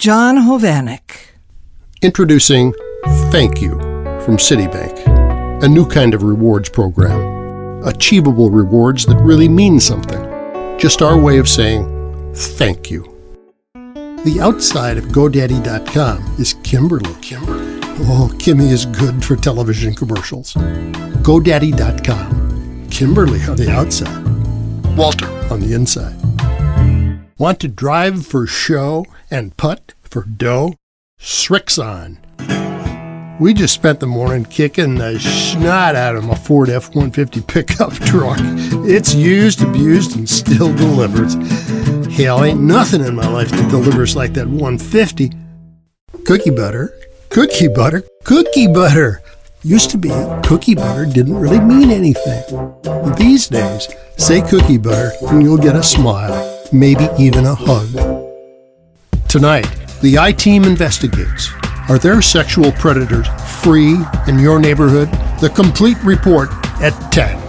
John Hovanek. Introducing Thank You from Citibank, a new kind of rewards program. Achievable rewards that really mean something. Just our way of saying thank you. The outside of GoDaddy.com is Kimberly. Oh, Kimmy is good for television commercials. GoDaddy.com. Kimberly on the outside. Walter on the inside. Want to drive for show and putt for dough? Srixon. We just spent the morning kicking the snot out of my Ford F-150 pickup truck. It's used, abused, and still delivers. Hell, ain't nothing in my life that delivers like that 150. Cookie butter. Used to be, cookie butter didn't really mean anything. These days, say cookie butter and you'll get a smile, maybe even a hug. Tonight, the I-Team investigates. Are there sexual predators free in your neighborhood? The complete report at 10.